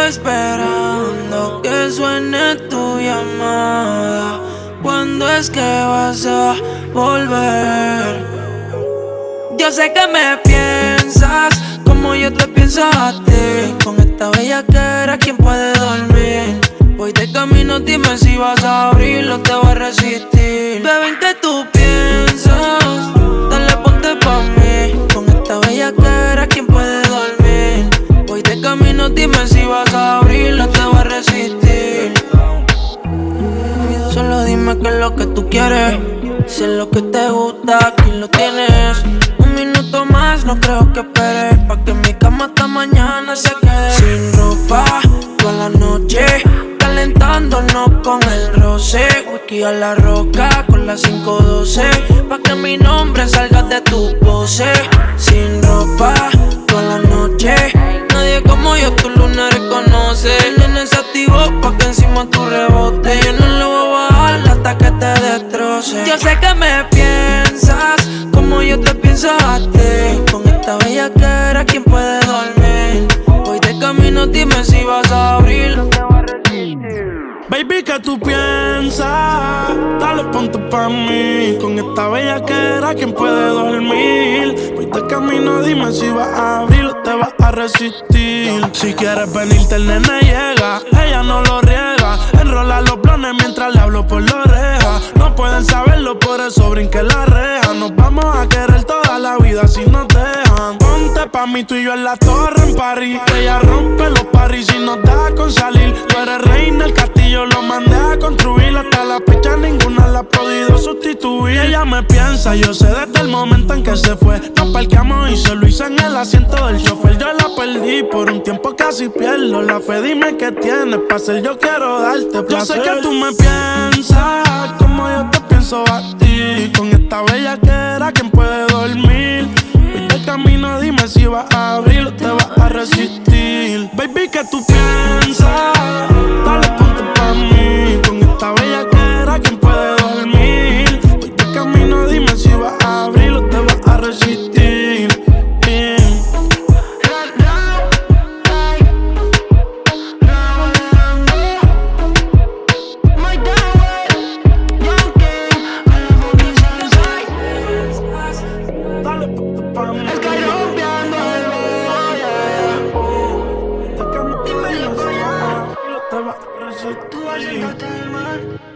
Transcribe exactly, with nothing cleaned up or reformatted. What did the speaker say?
esperando que suene tu llamada. ¿Cuándo es que vas a volver? Yo sé que me piensas como yo te pienso a ti. Con esta bellaquera, ¿quién puede dormir? Voy de camino, dime si vas a abrir o te voy a resistir. Bebé, ¿en qué tú piensas? Dale, ponte pa' mí. Con esta bellaquera, ¿quién puede dormir? Voy de camino, dime si vas a abrir o te voy a resistir. Solo dime qué es lo que tú quieres. Si es lo que te gusta, aquí lo tienes. Un minuto más, no creo que esperes. Pa' que mi cama hasta mañana se quede. Sin ropa, toda la noche, calentándonos con el roce. Whisky a la roca con la cinco doce. Pa' que mi nombre salga de tu pose. Sin ropa, toda la noche. Nadie como yo tu luna reconoce. El nene se activó pa' que encima tu rebote. Yo no le voy a bajar hasta que te destroce. Yo sé que me piensas como yo te pienso a ti. Con esta bellaquera, ¿quién puede dormir? Voy de camino, dime si vas a abrir. Baby, ¿qué tú piensas? Dale, ponte pa' mí. Con esta bellaquera, ¿quién puede dormir? Voy de camino, dime si vas a abrir o te vas a resistir. Si quieres venirte, el nene llega. Ella no lo riega. Enrola los blones mientras le hablo por la oreja. No pueden saberlo, por eso brinqué la reja. Nos vamos a querer toda la vida si nos dejan. Ponte pa' mí, tú y yo en la torre en París. Ella rompe los paris y nos da con salir. Tú eres reina del castillo, lo mandé a construir. Hasta la fecha ninguna la ha podido sustituir. Ella me piensa, yo sé desde el momento en que se fue. Nos parqueamos y se lo hice en el asiento del chofer. Yo la perdí, por un tiempo casi pierdo la fe. Dime qué tienes pa' hacer, yo quiero darte placer. Yo sé que tú me piensas como yo te pienso a ti. Con esta bellaquera, ¿quién puede dormir? Voy de camino, dime si vas a abrir o te vas a resistir. Baby, ¿qué tú piensas? Dale, ponte pa' mí. Con esta bellaquera, ¿quién puede dormir? Voy de camino, dime si vas a abrir o te vas a resistir. Yeah. Dale, ponte pa' mí. Estoy rompiendo el Voy de camino, dime si vas a abrir o te vas a resistir. Tú haciéndote el mal.